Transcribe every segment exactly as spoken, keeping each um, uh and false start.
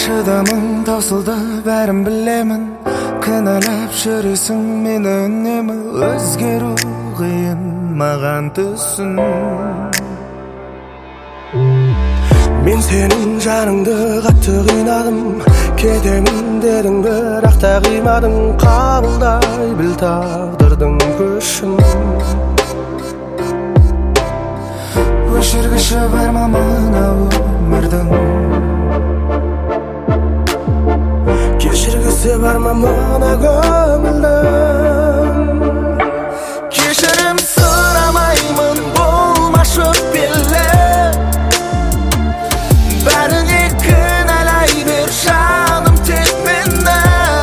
Шыдамың таусылды, бәрін білемін. Кінәлап жүресің мені үнемі. Өзгеру қиын маған түсін. Мен сенің жаныңды қатты қинадым. Кетемін дедің бірақ та қимадың. Қабылдай біл тағдырдың күшін. Өшіргіші бар ма мынау өмірдің? Кешіргісі бар ма мына көңілдің? Кешірім сұрамаймын, болмашы өкпелі. Бәріне кінәлай бер жаным тек мені.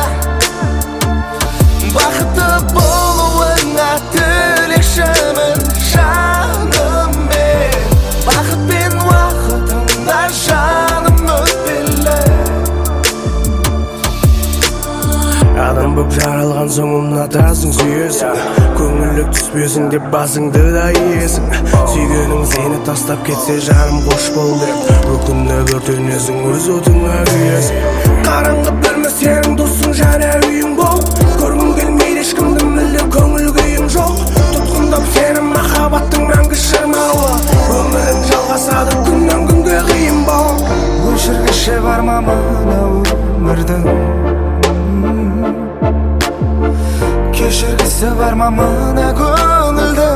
Бақытты болуыңа тілекшімін жаным мен. Бақыт пен уақытыңда жаным өтпелі. Адам боп жаралған соң ұнатасың, сүйесің. Көңілік түспесің деп басыңды да иесің. Сүйгенің сені тастап кетсе жаным қош бол деп. Өкініп өртенесің, өз отыңа күйесің. Қараңғы бөлме сенің досың, және үйің бол. Көргің келмейді ешкімді, мүлде көңіл күйің жоқ. Тұтқындап сені махаббаттың мәңгі шырмауы. Өмірің жалғасады күннен күнге қиын бол. Өшіргіші бар ма мынау өмірдің? Кешіргісі бар ма мына көңілді?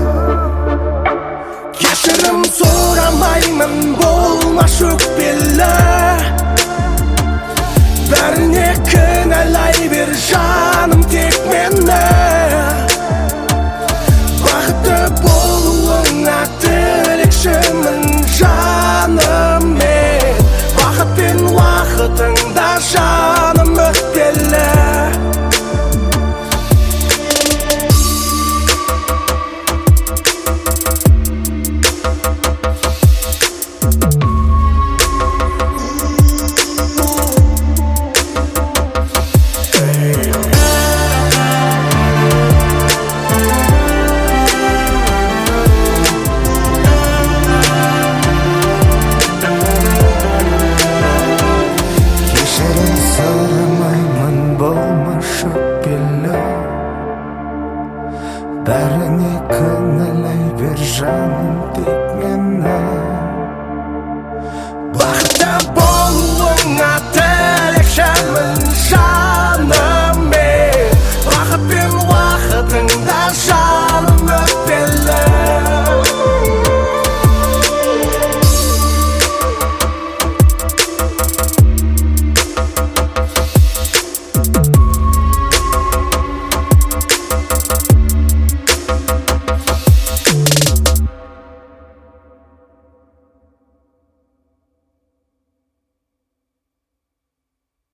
Кешірім сұрамаймын, болмашы өкпелі.